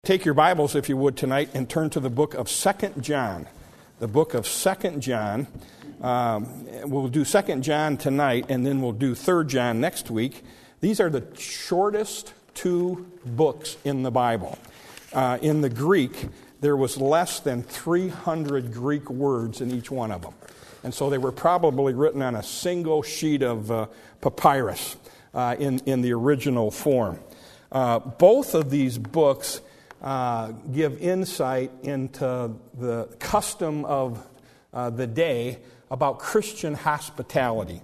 Take your Bibles, if you would, tonight and turn to the book of 2 John. The book of 2 John. We'll do 2 John tonight, and then we'll do 3 John next week. These are the shortest two books in the Bible. In the Greek, there was less than 300 Greek words in each one of them. And so they were probably written on a single sheet of papyrus in the original form. Both of these books give insight into the custom of the day about Christian hospitality.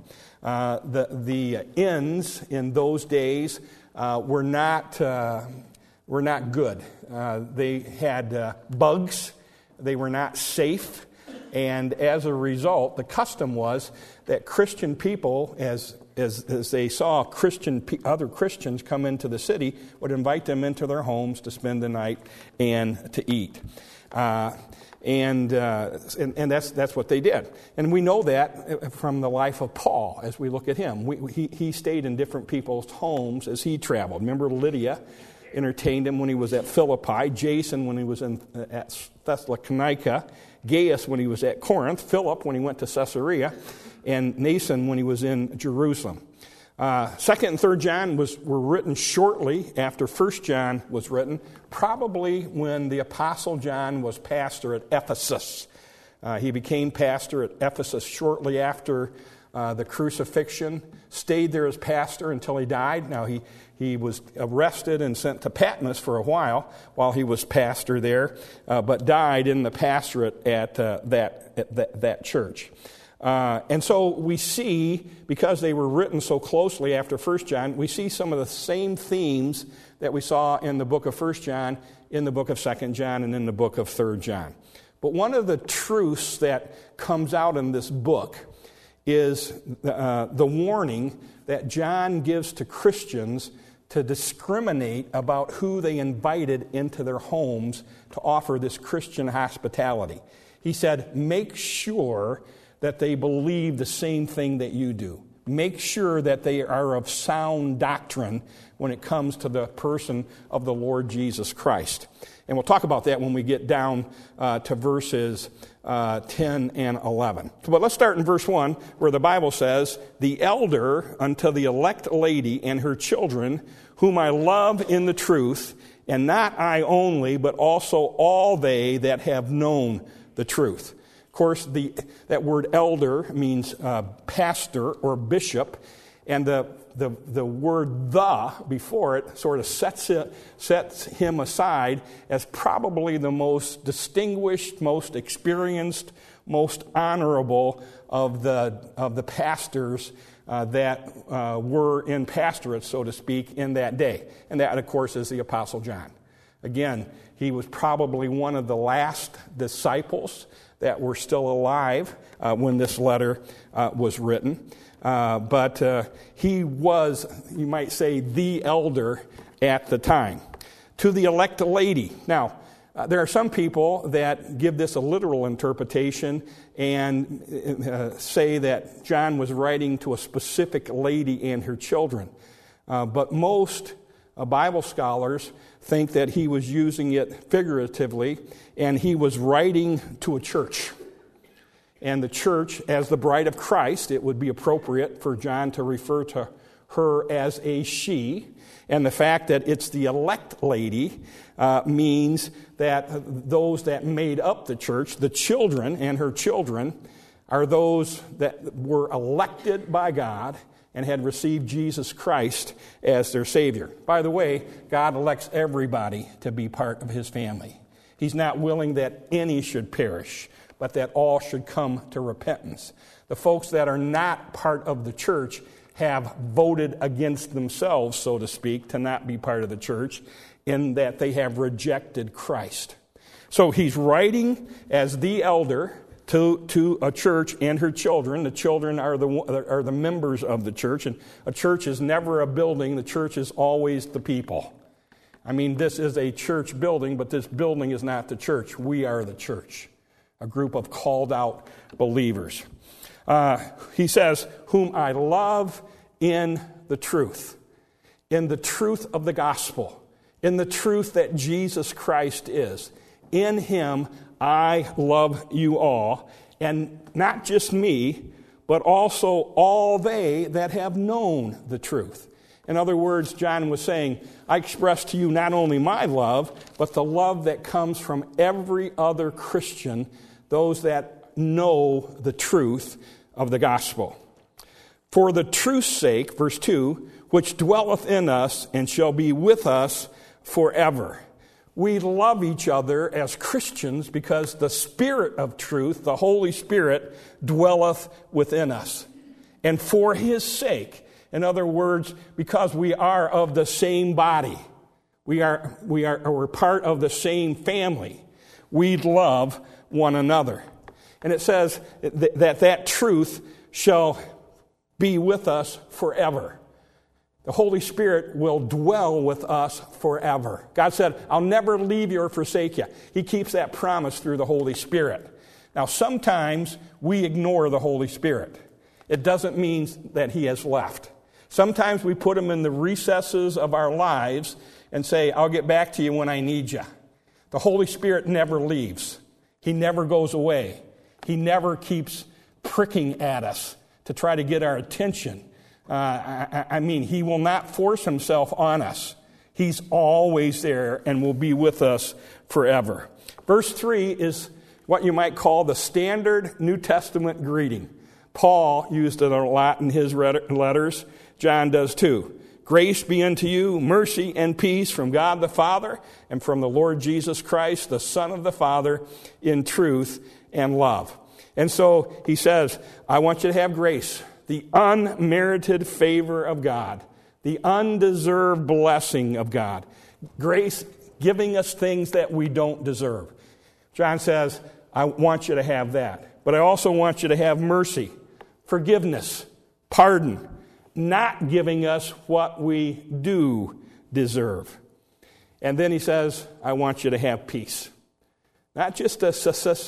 The inns in those days were not good. They had bugs. They were not safe. And as a result, the custom was that Christian people, as they saw other Christians come into the city, would invite them into their homes to spend the night and to eat. And that's what they did. And we know that from the life of Paul as we look at him. He stayed in different people's homes as he traveled. Remember, Lydia entertained him when he was at Philippi, Jason when he was at Thessalonica, Gaius when he was at Corinth, Philip when he went to Caesarea, and Nason when he was in Jerusalem. 2nd and 3rd John were written shortly after 1st John was written, probably when the Apostle John was pastor at Ephesus. He became pastor at Ephesus shortly after the crucifixion, stayed there as pastor until he died. Now, he was arrested and sent to Patmos for a while he was pastor there, but died in the pastorate at that church. And so we see, because they were written so closely after 1 John, we see some of the same themes that we saw in the book of 1 John, in the book of 2 John, and in the book of 3 John. But one of the truths that comes out in this book is the warning that John gives to Christians to discriminate about who they invited into their homes to offer this Christian hospitality. He said, make sure that they believe the same thing that you do. Make sure that they are of sound doctrine when it comes to the person of the Lord Jesus Christ. And we'll talk about that when we get down to verses 10 and 11. But let's start in verse 1, where the Bible says, "The elder unto the elect lady and her children, whom I love in the truth, and not I only, but also all they that have known the truth." Of course, that word elder means pastor or bishop, and the word "the" before it sort of sets him aside as probably the most distinguished, most experienced, most honorable of the pastors that were in pastorate, so to speak, in that day. And that, of course, is the Apostle John. Again, he was probably one of the last disciples that were still alive when this letter was written. But he was, you might say, the elder at the time. To the elect lady. Now, there are some people that give this a literal interpretation and say that John was writing to a specific lady and her children. But most Bible scholars think that he was using it figuratively, and he was writing to a church. And the church, as the bride of Christ, it would be appropriate for John to refer to her as a she. And the fact that it's the elect lady means that those that made up the church, the children and her children, are those that were elected by God and had received Jesus Christ as their Savior. By the way, God elects everybody to be part of His family. He's not willing that any should perish, but that all should come to repentance. The folks that are not part of the church have voted against themselves, so to speak, to not be part of the church, in that they have rejected Christ. So he's writing as the elder to a church and her children. The children are the members of the church, and a church is never a building. The church is always the people. I mean, this is a church building, but this building is not the church. We are the church, a group of called out believers. He says, whom I love in the truth of the gospel, in the truth that Jesus Christ is. In him I love you all, and not just me, but also all they that have known the truth. In other words, John was saying, I express to you not only my love, but the love that comes from every other Christian, those that know the truth of the gospel. For the truth's sake, verse 2, which dwelleth in us and shall be with us forever. We love each other as Christians because the Spirit of truth, the Holy Spirit, dwelleth within us. And for his sake, in other words, because we are of the same body, we're part of the same family, we love one another. And it says that truth shall be with us forever. The Holy Spirit will dwell with us forever. God said, I'll never leave you or forsake you. He keeps that promise through the Holy Spirit. Now, sometimes we ignore the Holy Spirit. It doesn't mean that he has left. Sometimes we put him in the recesses of our lives and say, I'll get back to you when I need you. The Holy Spirit never leaves. He never goes away. He never keeps pricking at us to try to get our attention. He will not force himself on us. He's always there and will be with us forever. Verse 3 is what you might call the standard New Testament greeting. Paul used it a lot in his letters. John does too. Grace be unto you, mercy and peace from God the Father and from the Lord Jesus Christ, the Son of the Father, in truth and love. And so he says, I want you to have grace. The unmerited favor of God, the undeserved blessing of God. Grace giving us things that we don't deserve. John says, I want you to have that. But I also want you to have mercy, forgiveness, pardon, not giving us what we do deserve. And then he says, I want you to have peace. Not just a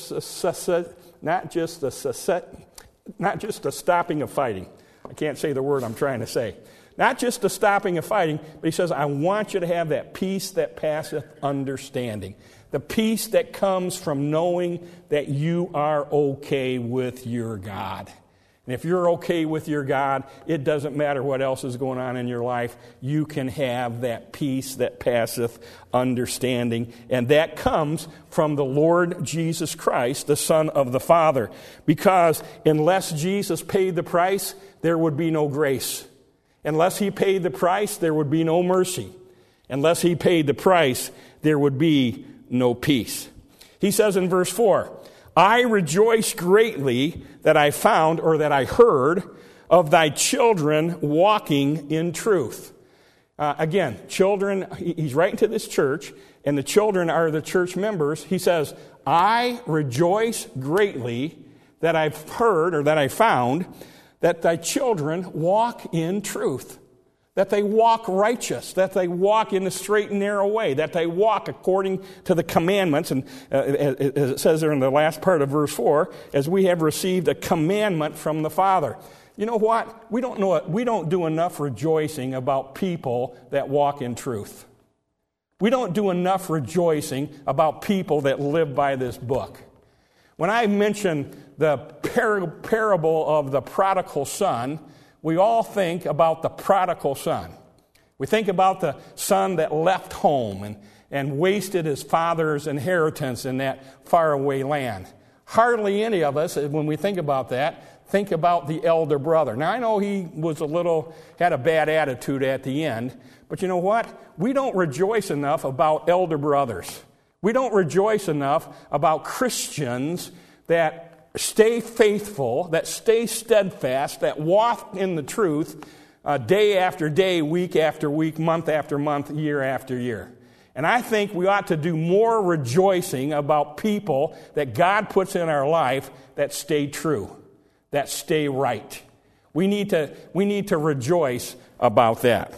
stopping of fighting. I can't say the word I'm trying to say. Not just a stopping of fighting, but he says, I want you to have that peace that passeth understanding. The peace that comes from knowing that you are okay with your God. And if you're okay with your God, it doesn't matter what else is going on in your life. You can have that peace that passeth understanding. And that comes from the Lord Jesus Christ, the Son of the Father. Because unless Jesus paid the price, there would be no grace. Unless he paid the price, there would be no mercy. Unless he paid the price, there would be no peace. He says in verse 4, I rejoice greatly that I found, or that I heard, of thy children walking in truth. Again, children, he's writing to this church, and the children are the church members. He says, I rejoice greatly that I've heard, or that I found, that thy children walk in truth. That they walk righteous, that they walk in the straight and narrow way, that they walk according to the commandments. And as it says there in the last part of verse 4, as we have received a commandment from the Father. You know what? We don't do enough rejoicing about people that walk in truth. We don't do enough rejoicing about people that live by this book. When I mention the parable of the prodigal son, we all think about the prodigal son. We think about the son that left home and wasted his father's inheritance in that faraway land. Hardly any of us, when we think about that, think about the elder brother. Now, I know he was had a bad attitude at the end, but you know what? We don't rejoice enough about elder brothers. We don't rejoice enough about Christians that stay faithful, that stay steadfast, that walk in the truth day after day, week after week, month after month, year after year. And I think we ought to do more rejoicing about people that God puts in our life that stay true, that stay right. We need to rejoice about that.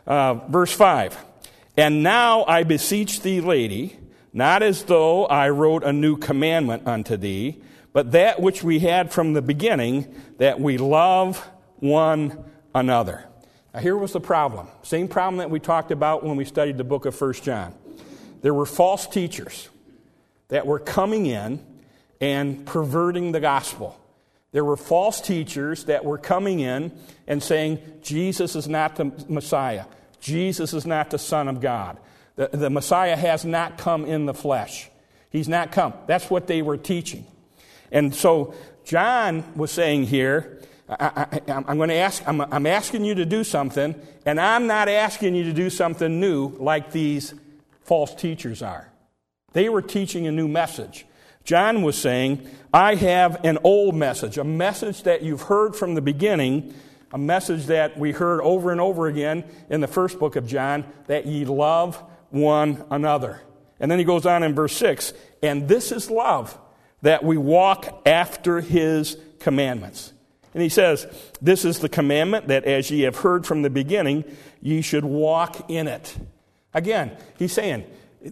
Verse 5, and now I beseech thee, lady, not as though I wrote a new commandment unto thee, but that which we had from the beginning, that we love one another. Now, here was the problem. Same problem that we talked about when we studied the book of 1 John. There were false teachers that were coming in and perverting the gospel. There were false teachers that were coming in and saying, Jesus is not the Messiah. Jesus is not the Son of God. The Messiah has not come in the flesh. He's not come. That's what they were teaching. And so John was saying here, I'm asking you to do something, and I'm not asking you to do something new like these false teachers are. They were teaching a new message. John was saying, I have an old message, a message that you've heard from the beginning, a message that we heard over and over again in the first book of John, that ye love one another. And then he goes on in verse 6, and this is love, that we walk after his commandments. And he says, this is the commandment, that as ye have heard from the beginning, ye should walk in it. Again, he's saying,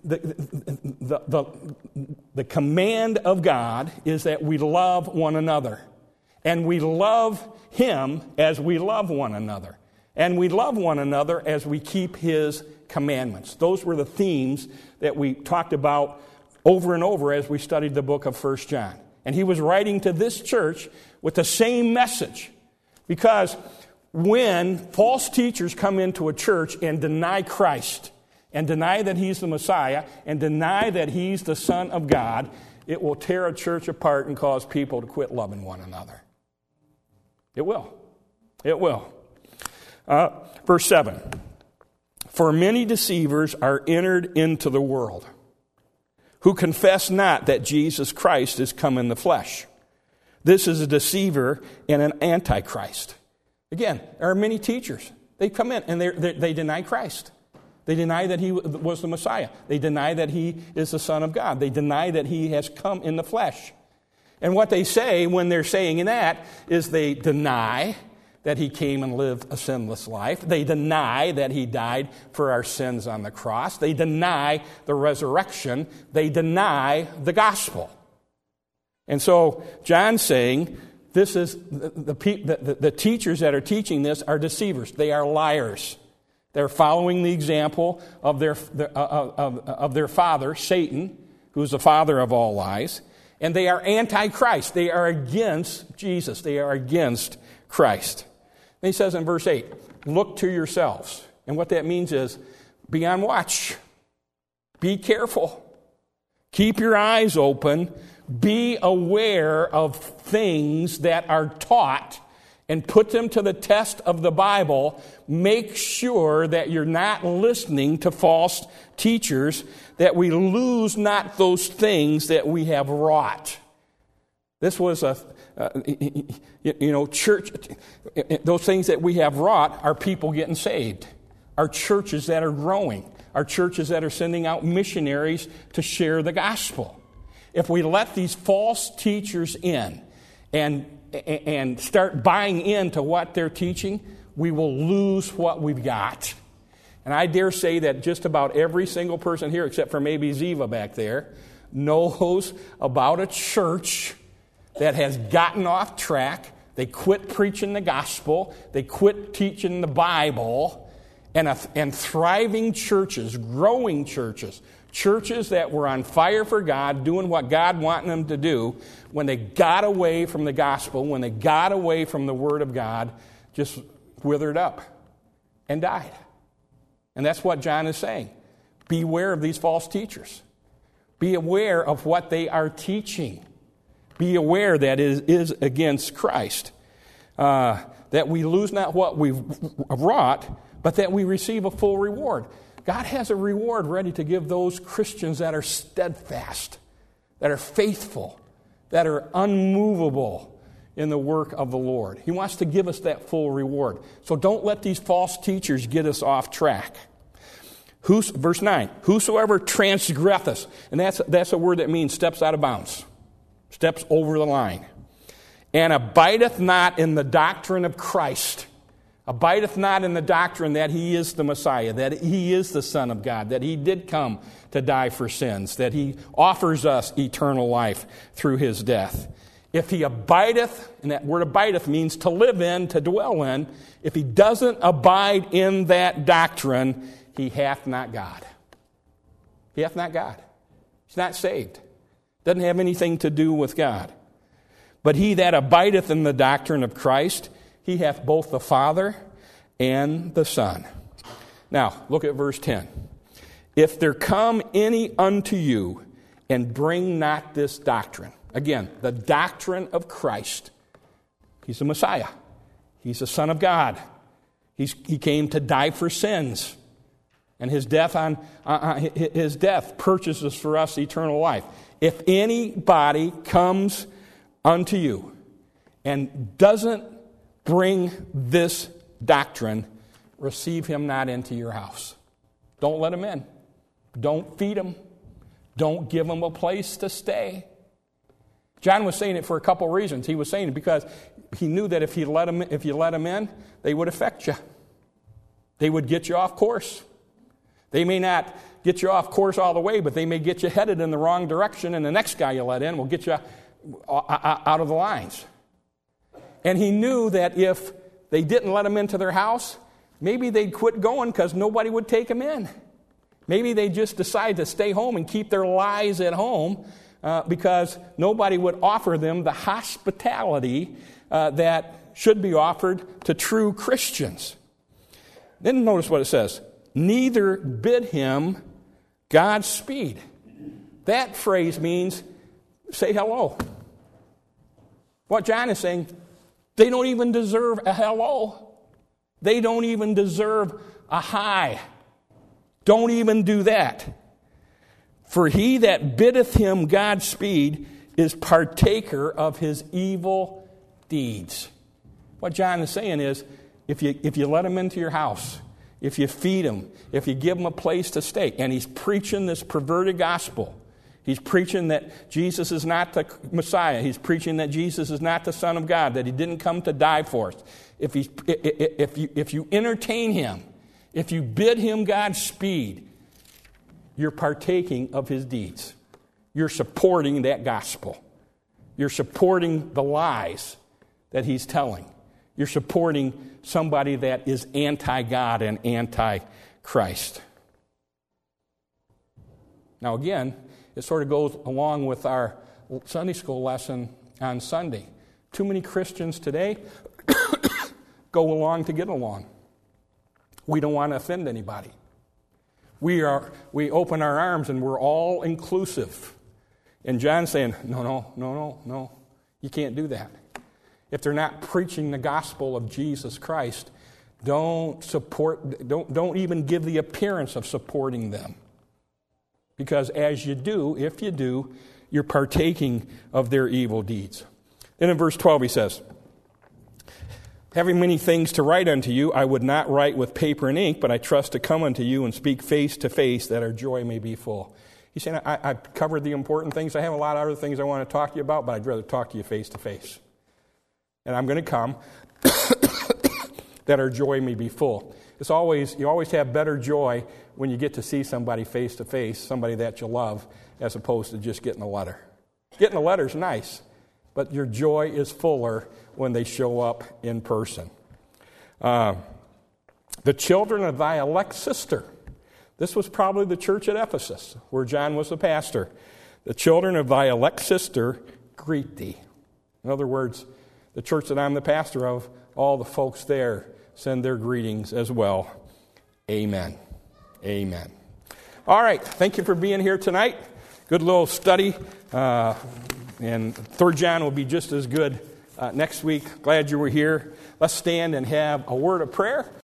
the command of God is that we love one another. And we love him as we love one another. And we love one another as we keep his commandments. Those were the themes that we talked about over and over as we studied the book of 1 John. And he was writing to this church with the same message. Because when false teachers come into a church and deny Christ, and deny that he's the Messiah, and deny that he's the Son of God, it will tear a church apart and cause people to quit loving one another. It will. It will. Verse 7. For many deceivers are entered into the world, who confess not that Jesus Christ is come in the flesh. This is a deceiver and an antichrist. Again, there are many teachers. They come in and they deny Christ. They deny that he was the Messiah. They deny that he is the Son of God. They deny that he has come in the flesh. And what they say when they're saying that is they deny that he came and lived a sinless life. They deny that he died for our sins on the cross. They deny the resurrection. They deny the gospel. And so John's saying this is the teachers that are teaching this are deceivers. They are liars. They're following the example of their father, Satan, who's the father of all lies. And they are anti-Christ. They are against Jesus. They are against Christ. And he says in verse 8, look to yourselves. And what that means is be on watch. Be careful. Keep your eyes open. Be aware of things that are taught and put them to the test of the Bible. Make sure that you're not listening to false teachers, that we lose not those things that we have wrought. This was church. Those things that we have wrought are people getting saved, are churches that are growing, are churches that are sending out missionaries to share the gospel. If we let these false teachers in and start buying into what they're teaching, we will lose what we've got. And I dare say that just about every single person here, except for maybe Ziva back there, knows about a church that has gotten off track. They quit preaching the gospel. They quit teaching the Bible. And thriving churches, growing churches, churches that were on fire for God, doing what God wanted them to do, when they got away from the gospel, when they got away from the Word of God, just withered up and died. And that's what John is saying. Beware of these false teachers. Be aware of what they are teaching. Be aware that it is against Christ. That we lose not what we've wrought, but that we receive a full reward. God has a reward ready to give those Christians that are steadfast, that are faithful, that are unmovable in the work of the Lord. He wants to give us that full reward. So don't let these false teachers get us off track. Verse 9, whosoever transgresseth, and that's a word that means steps out of bounds, steps over the line, and abideth not in the doctrine of Christ, abideth not in the doctrine that he is the Messiah, that he is the Son of God, that he did come to die for sins, that he offers us eternal life through his death. If he abideth, and that word abideth means to live in, to dwell in, if he doesn't abide in that doctrine, he hath not God. He hath not God. He's not saved. Doesn't have anything to do with God. But he that abideth in the doctrine of Christ, he hath both the Father and the Son. Now, look at verse 10. If there come any unto you, and bring not this doctrine. Again, the doctrine of Christ. He's the Messiah. He's the Son of God. He came to die for sins. And his death purchases for us eternal life. If anybody comes unto you and doesn't bring this doctrine, receive him not into your house. Don't let him in. Don't feed him. Don't give him a place to stay. John was saying it for a couple reasons. He was saying it because he knew that if you let him in, they would affect you. They would get you off course. They may not get you off course all the way, but they may get you headed in the wrong direction, and the next guy you let in will get you out of the lines. And he knew that if they didn't let him into their house, maybe they'd quit going because nobody would take him in. Maybe they just decide to stay home and keep their lies at home because nobody would offer them the hospitality that should be offered to true Christians. Then notice what it says. Neither bid him Godspeed. That phrase means say hello. What John is saying, they don't even deserve a hello. They don't even deserve a hi. Don't even do that. For he that biddeth him Godspeed is partaker of his evil deeds. What John is saying is, if you let him into your house, if you feed him, if you give him a place to stay, and he's preaching this perverted gospel, he's preaching that Jesus is not the Messiah, he's preaching that Jesus is not the Son of God, that he didn't come to die for us. If you entertain him, if you bid him Godspeed, you're partaking of his deeds. You're supporting that gospel. You're supporting the lies that he's telling. You're supporting somebody that is anti-God and anti-Christ. Now again, it sort of goes along with our Sunday school lesson on Sunday. Too many Christians today go along to get along. We don't want to offend anybody. We open our arms and we're all inclusive. And John's saying, no, you can't do that. If they're not preaching the gospel of Jesus Christ, don't even give the appearance of supporting them. Because as you do, if you do, you're partaking of their evil deeds. Then in verse 12 he says, having many things to write unto you, I would not write with paper and ink, but I trust to come unto you and speak face to face, that our joy may be full. He's saying, I've covered the important things. I have a lot of other things I want to talk to you about, but I'd rather talk to you face to face. And I'm going to come that our joy may be full. You always have better joy when you get to see somebody face to face, somebody that you love, as opposed to just getting a letter. Getting a letter is nice, but your joy is fuller when they show up in person. The children of thy elect sister. This was probably the church at Ephesus, where John was the pastor. The children of thy elect sister greet thee. In other words, the church that I'm the pastor of, all the folks there send their greetings as well. Amen. Amen. All right. Thank you for being here tonight. Good little study. And 3 John will be just as good next week. Glad you were here. Let's stand and have a word of prayer.